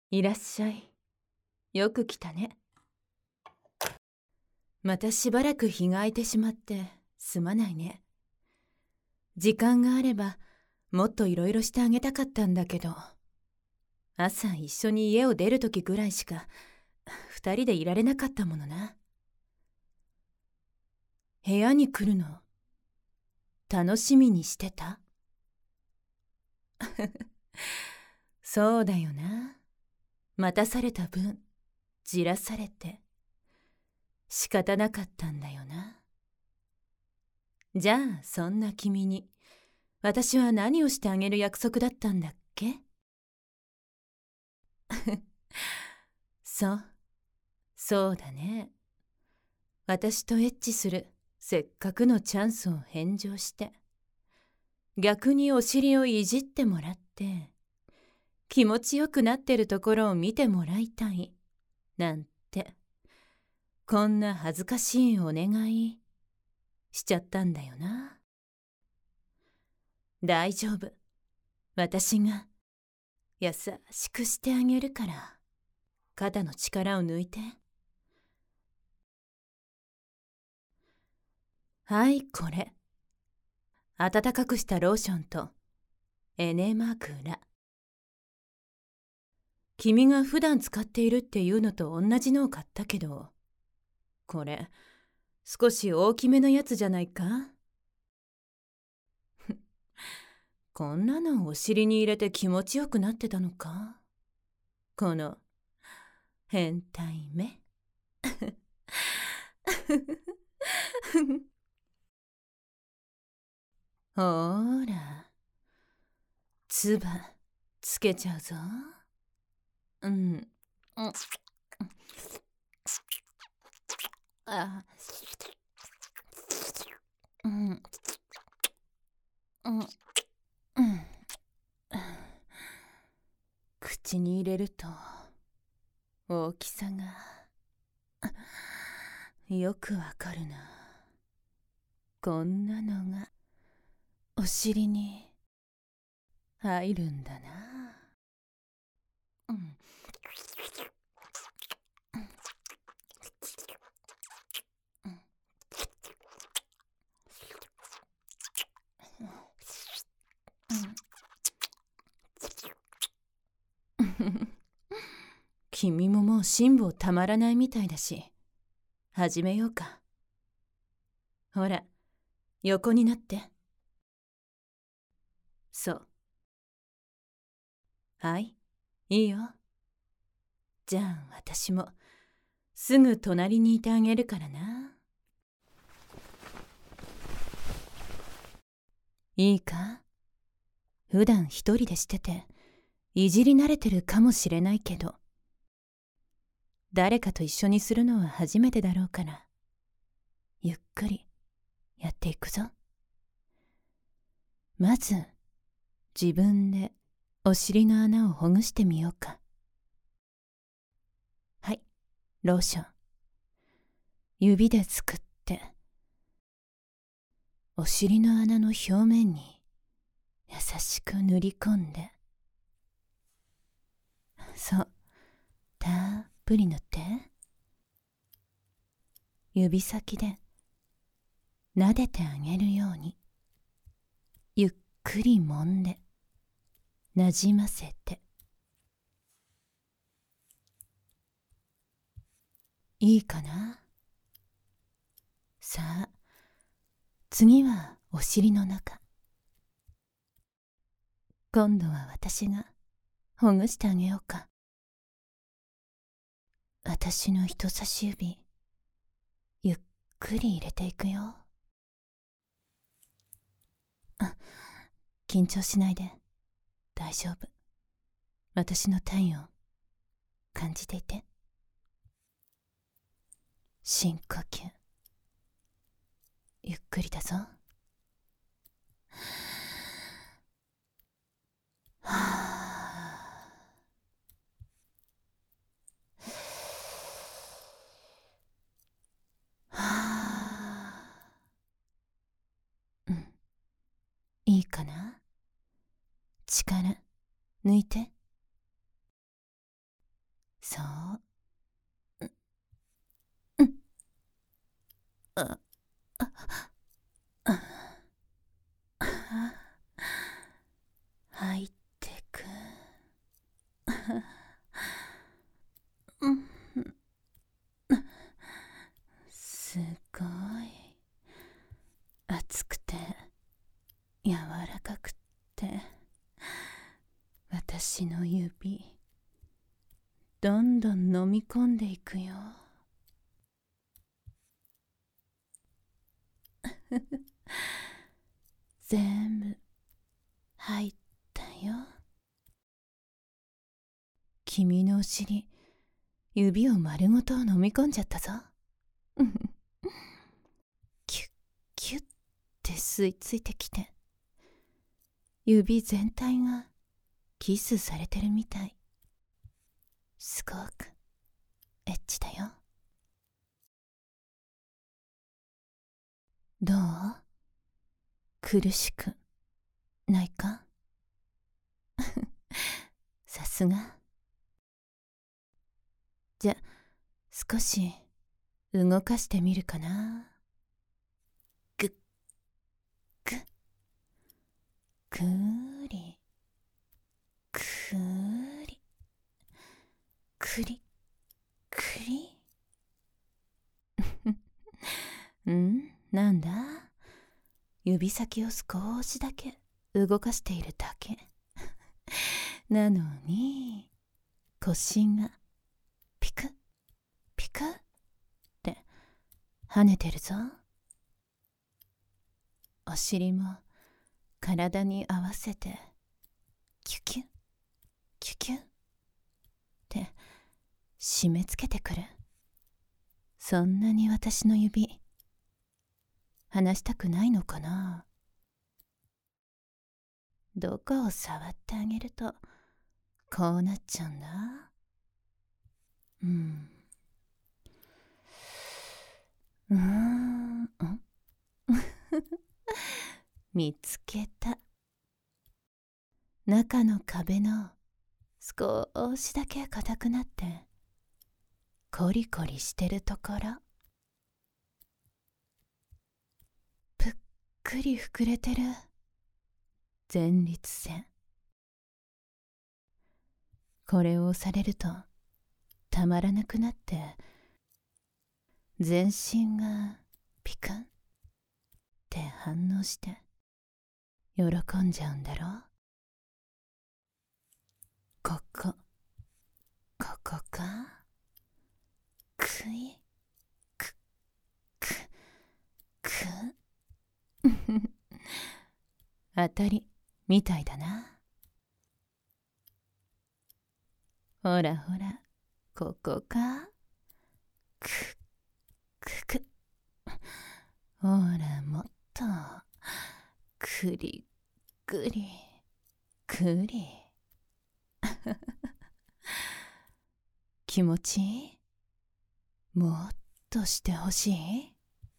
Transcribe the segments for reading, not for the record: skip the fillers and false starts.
いらっしゃい。よく来たね。またしばらく日が空いてしまってすまないね。時間があればもっといろいろしてあげたかったんだけど、朝一緒に家を出るときぐらいしか二人でいられなかったものな。部屋に来るの楽しみにしてた？そうだよな。待たされた分じらされて仕方なかったんだよな。じゃあそんな君に私は何をしてあげる約束だったんだっけ？そうだね。私とエッチするせっかくのチャンスを返上して、逆にお尻をいじってもらって気持ちよくなってるところを見てもらいたいなんて、こんな恥ずかしいお願いしちゃったんだよな。大丈夫。私が優しくしてあげるから、肩の力を抜いて。はい、これ。温かくしたローションとエネマグラ。君が普段使っているっていうのと同じのを買ったけど、これ少し大きめのやつじゃないか？こんなのお尻に入れて気持ちよくなってたのか？この変態目。ほーら、つばつけちゃうぞ。うん。あ、うん。口に入れると大きさがよくわかるな。こんなのがお尻に入るんだな。君ももう辛抱たまらないみたいだし、始めようか。ほら、横になって。そう。はい、いいよ。じゃあ私もすぐ隣にいてあげるからな。いいか？普段一人でしてていじり慣れてるかもしれないけど、誰かと一緒にするのは初めてだろうから、ゆっくりやっていくぞ。まず自分でお尻の穴をほぐしてみようか。はい、ローション。指ですくってお尻の穴の表面に優しく塗り込んで。そう、たっぷり塗って。指先で撫でてあげるようにゆっくり揉んでなじませて。いいかな？さあ次はお尻の中。今度は私がほぐしてあげようか。私の人差し指ゆっくり入れていくよ。あ、緊張しないで大丈夫。私の体温感じていて。深呼吸ゆっくりだぞ。はあ、はあ、うん、いいかな？力抜いて。 そう。うん。あ、あ、あ、あ、入ってく。うん。すごい。熱くて、柔らかくって、私の指、どんどん飲み込んでいくよ。全部入ったよ。君のお尻、指を丸ごと飲み込んじゃったぞ。キュッキュッって吸い付いてきて、指全体がキスされてるみたい。すごくエッチだよ。どう？苦しくないか？さすが。じゃ、少し動かしてみるかな。ぐっぐっ、くーりくーりくりくり。なんだ？指先を少しだけ動かしているだけ。なのに、腰がピクッピクッって跳ねてるぞ。お尻も体に合わせてキュキュッキュキュッって締め付けてくる。そんなに私の指離したくないのかな。どこを触ってあげるとこうなっちゃうんだ。見つけた。中の壁の少しだけ硬くなってコリコリしてるところ。ぷっくり膨れてる前立腺。これを押されるとたまらなくなって、全身がピクンって反応して喜んじゃうんだろ。ここか。くいくくく当たりみたいだな。ほらほら、ここか。くくほら、もっとくりくりくり。気持ちいい？もっとしてほしい？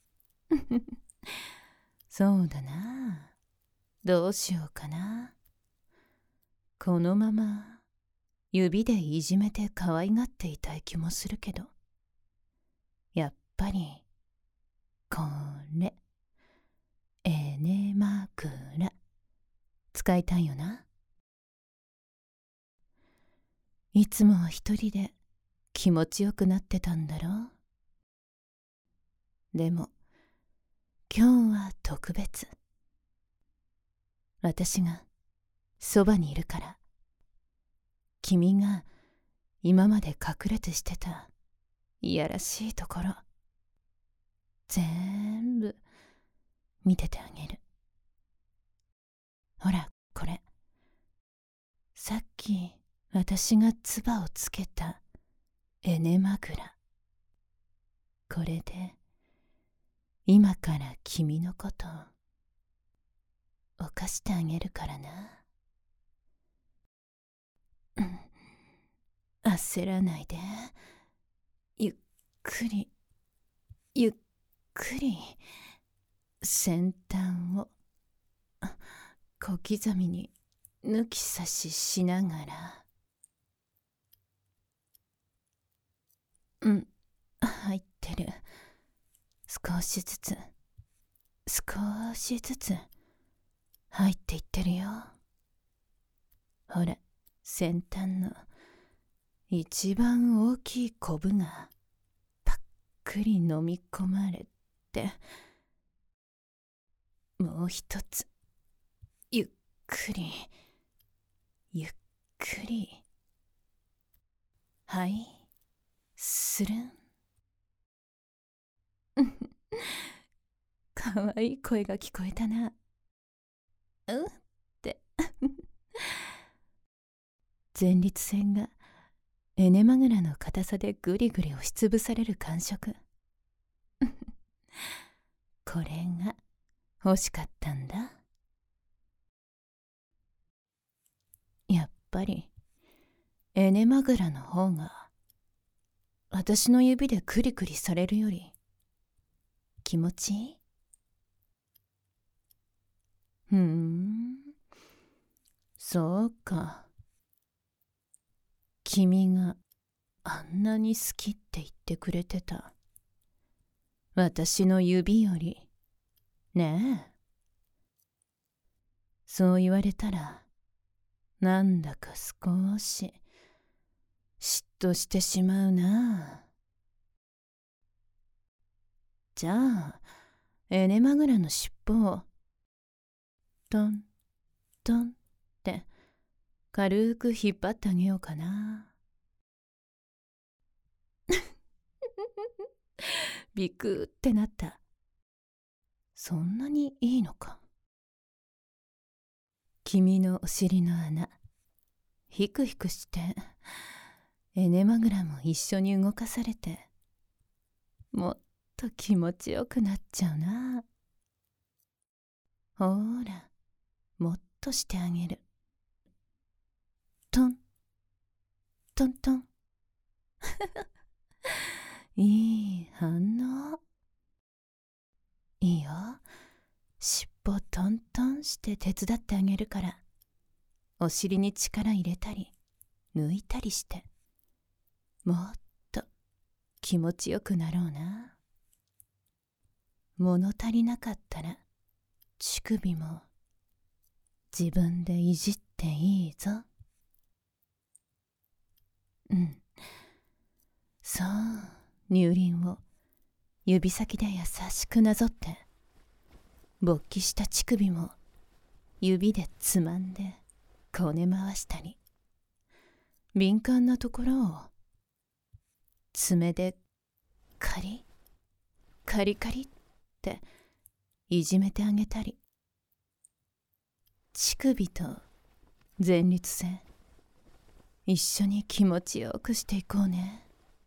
そうだな。どうしようかな。このまま指でいじめて可愛がっていたい気もするけど、やっぱりこれエネマグラ使いたいよな。いつもは一人で気持ちよくなってたんだろう。でも今日は特別。私がそばにいるから、君が今まで隠れてしてたいやらしいところ全部見ててあげる。ほらこれ、さっき私が唾をつけたエネマグラ。これで今から君のことを犯してあげるからな。焦らないで、ゆっくりゆっくり先端を小刻みに抜き差ししながら。 うん、入ってる。少しずつ、少しずつ、入っていってるよ。ほら、先端の一番大きいコブがぱっくり飲み込まれて、もう一つ、ゆっくり、ゆっくり、はい、するん。かわいい声が聞こえたな。うんって前立腺がエネマグラの硬さでぐりぐり押しつぶされる感触。これが欲しかったんだ。やっぱりエネマグラの方が私の指でクリクリされるより気持ちいい。そうか。君があんなに好きって言ってくれてた私の指よりねえ。そう言われたらなんだか少し嫉妬してしまうな。じゃあエネマグラの尻尾をトントンって軽く引っ張ってあげようかな。ビクってなった。そんなにいいのか。君のお尻の穴ヒクヒクしてエネマグラも一緒に動かされてもっと気持ちよくなっちゃうな。ほら、もっとしてあげる。トントントンいい反応。いいよ。尻尾トントンして手伝ってあげるから、お尻に力入れたり抜いたりしてもっと気持ちよくなろうな。物足りなかったら乳首も自分でいじっていいぞ。そう、乳輪を指先で優しくなぞって勃起した乳首も指でつまんでこね回したり、敏感なところを爪でカリカリカリっていじめてあげたり、乳首と前立腺一緒に気持ちよくしていこうね。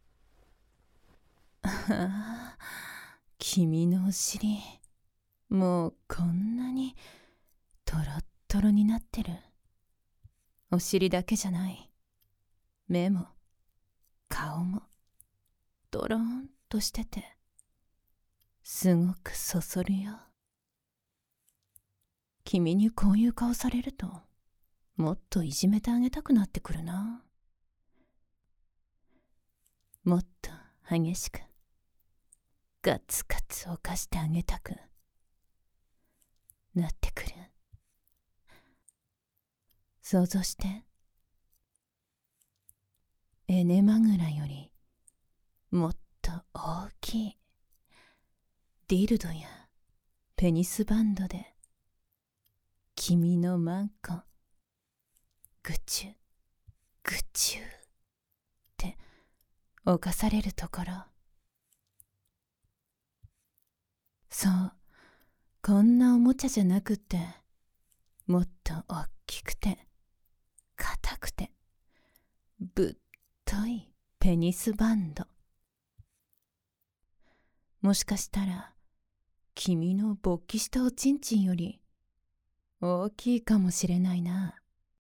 ああ、君のお尻もうこんなにトロットロになってる。お尻だけじゃない、目も顔もドローンとしててすごくそそるよ。君にこういう顔されるともっといじめてあげたくなってくるな。もっと激しくガツガツ犯してあげたくなってくる。想像して、エネマグラよりもっと大きいディルドやペニスバンドで君のマンコぐちゅぐちゅって犯されるところ。そう、こんなおもちゃじゃなくって、もっと大きくて硬くてぶっといペニスバンド。もしかしたら君の勃起したおちんちんより大きいかもしれないな。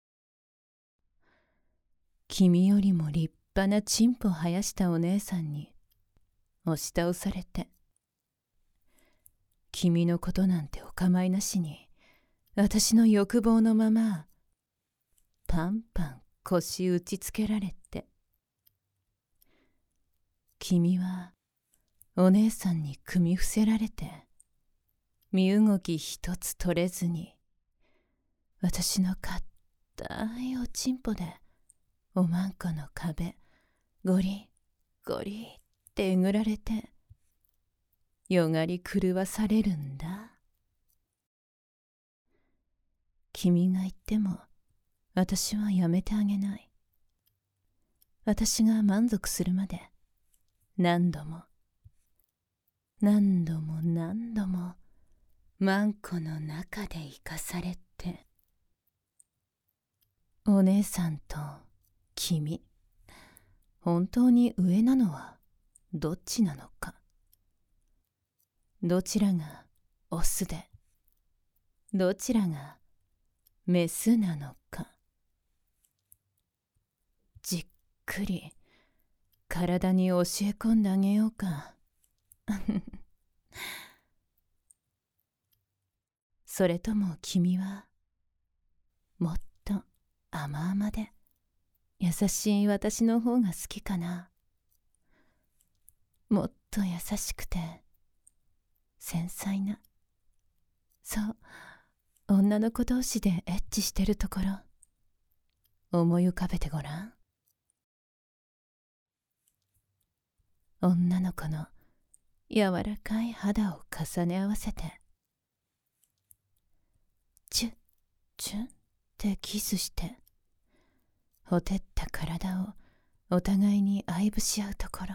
君よりも立派なチンポを生やしたお姉さんに押し倒されて、君のことなんてお構いなしに私の欲望のままパンパン腰打ちつけられて、 君はお姉さんに組み伏せられて、身動き一つ取れずに、私の硬いおちんぽでおまんこの壁ゴリゴリってえぐられて、よがり狂わされるんだ。君が言っても私はやめてあげない。私が満足するまで何度も何度も何度もマンコの中で生かされて、お姉さんと君、本当に上なのはどっちなのか。どちらがオスで、どちらがメスなのか。じっくり体に教え込んであげようか。それとも君はもっと甘々で優しい私の方が好きかな。もっと優しくて繊細な、そう女の子同士でエッチしてるところ思い浮かべてごらん。女の子の柔らかい肌を重ね合わせて、チュッチュッってキスして、ほてった体をお互いに愛撫し合うところ、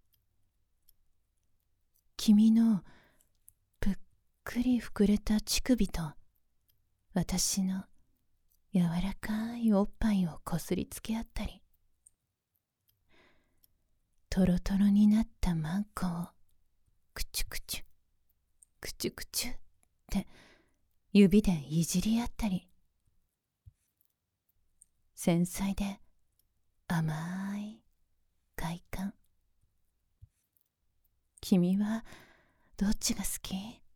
君のぷっくり膨れた乳首と私の柔らかいおっぱいをこすりつけ合ったり、トロトロになったマンコをクチュクチュクチュクチュって指でいじり合ったり、繊細で甘い快感。君はどっちが好き？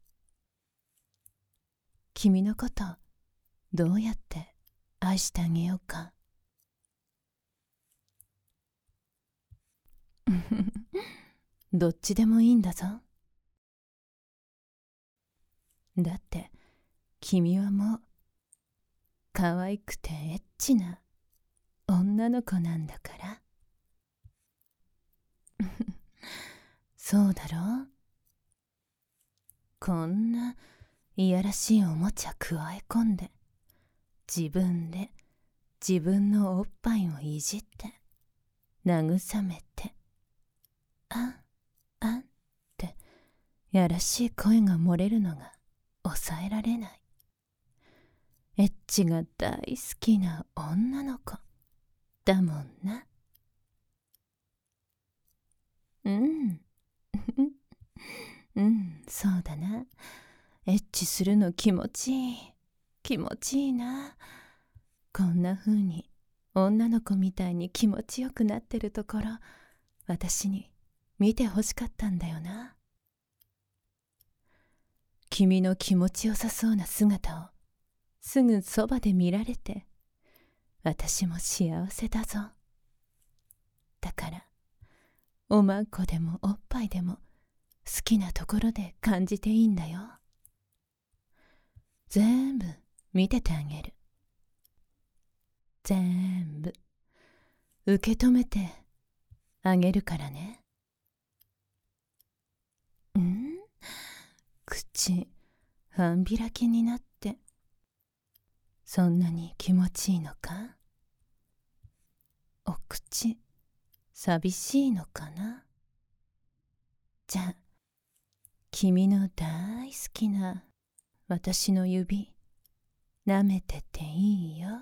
君のことどうやって愛してあげようか。どっちでもいいんだぞ。だって君はもう可愛くてエッチな女の子なんだから。そうだろう。こんないやらしいおもちゃ加え込んで、自分で自分のおっぱいをいじって慰めて、あんあんってやらしい声が漏れるのが抑えられない。エッチが大好きな女の子だもんな。うんそうだな。エッチするの気持ちいい。気持ちいいな。こんな風に女の子みたいに気持ちよくなってるところ、私に見てほしかったんだよな。君の気持ちよさそうな姿をすぐそばで見られて、私も幸せだぞ。だからおまんこでもおっぱいでも好きなところで感じていいんだよ。全部見ててあげる。全部受け止めてあげるからね。口半開きになってそんなに気持ちいいのか。お口寂しいのかな。じゃあ君の大好きな私の指舐めてていいよ。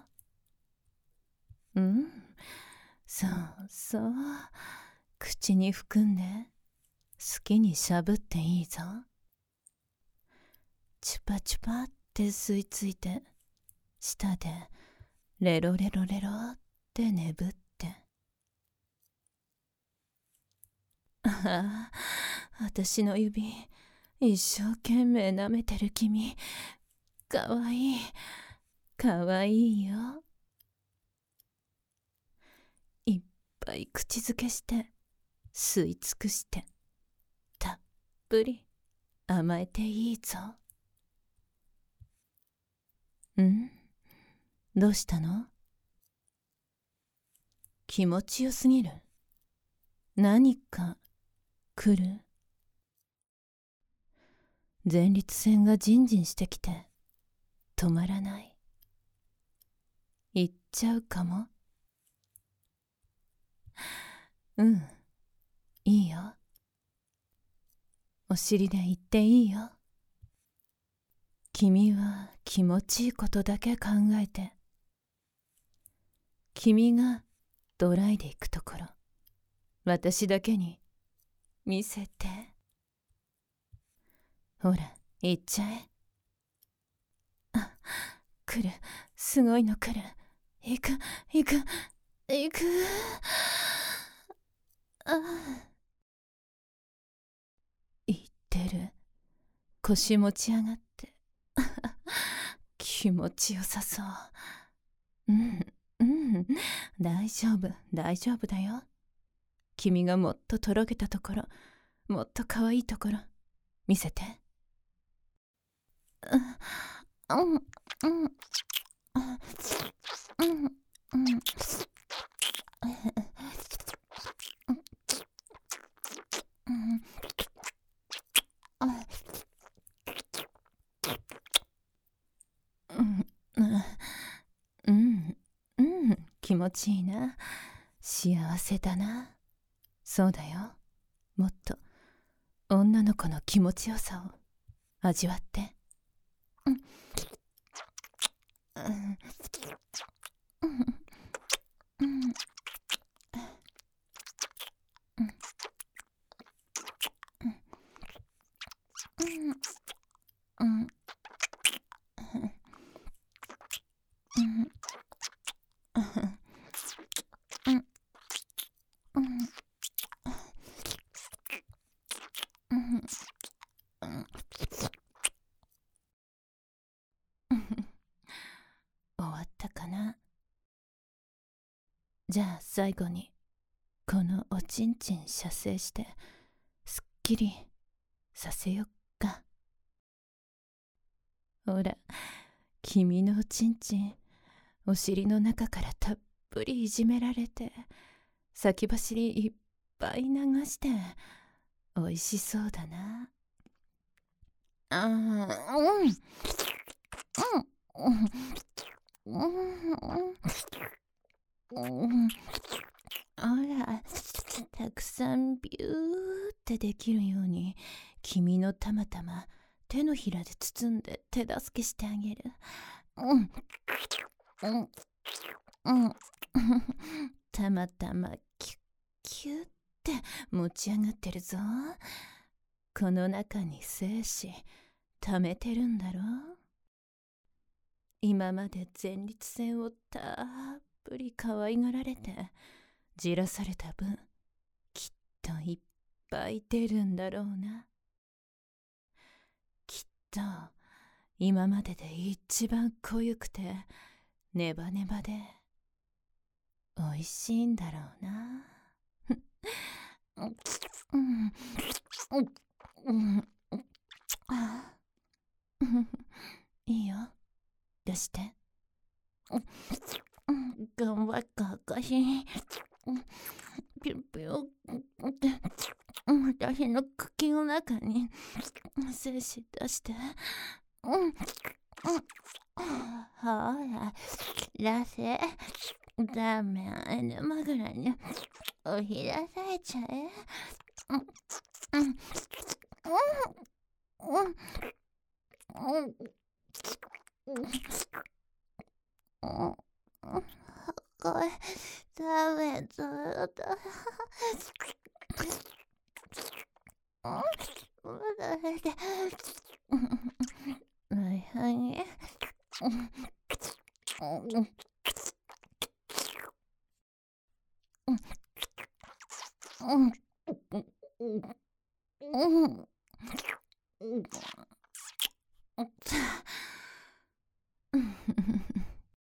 そうそう、口に含んで好きにしゃぶっていいぞ。チュパチュパって吸い付いて、舌でレロレロレロって眠って。ああ、私の指一生懸命舐めてる君、かわいい、かわいいよ。いっぱい口づけして吸い尽くしてたっぷり甘えていいぞ。どうしたの？気持ちよすぎる。何か来る？前立腺がジンジンしてきて止まらない。行っちゃうかも。いいよ。お尻で言っていいよ。君は気持ちいいことだけ考えて、君がドライで行くところ、私だけに見せて。ほら、行っちゃえ。来る、すごいの来る。行く。言ってる。腰持ち上がって気持ちよさそう。大丈夫だよ。君がもっととろけたところ、もっと可愛いところ見せて。気持ちいいな。幸せだな。そうだよ。もっと女の子の気持ちよさを味わって。終わったかな。じゃあ最後にこのおちんちん射精してすっきりさせよっか。ほら、君のおちんちんお尻の中からたっぷりいじめられて、先走りいっぱい流しておいしそうだな。あら、たくさんビューってできるように君のたまたま手のひらで包んで手助けしてあげる。たまたまキュッキュッって持ち上がってるぞ。この中に精子溜めてるんだろ。今まで前立腺をたっぷり可愛がられてじらされた分、きっといっぱい出るんだろうな。きっと今までで一番濃ゆくてネバネバでおいしいんだろうな。いいよ、出して。頑張った証。ピュピュって私の茎の中に精子出して。ほら、出せ。ダメ、寝枕におひらされちゃえ。これダメだ。はいはい。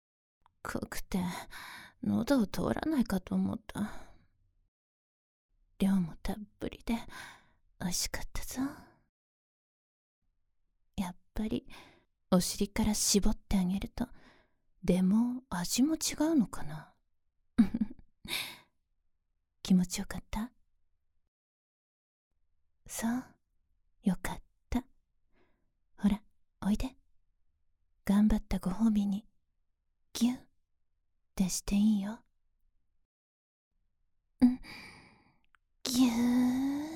濃くて喉を通らないかと思った。 量もたっぷりで美味しかったぞ。やっぱりお尻から絞ってあげると、でも味も違うのかな。気持ちよかった？そう、よかった。ほら、おいで。頑張ったご褒美にギュッてしていいよ。うん、ギュー。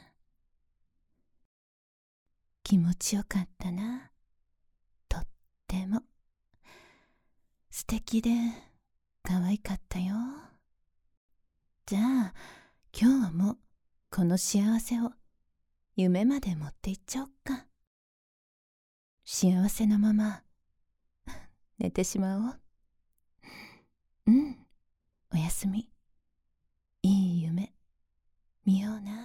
気持ちよかったな。とっても素敵で可愛かったよ。じゃあ今日はもうこの幸せを夢まで持っていっちゃおっか。幸せなまま寝てしまおう。うん、おやすみ。いい夢見ような。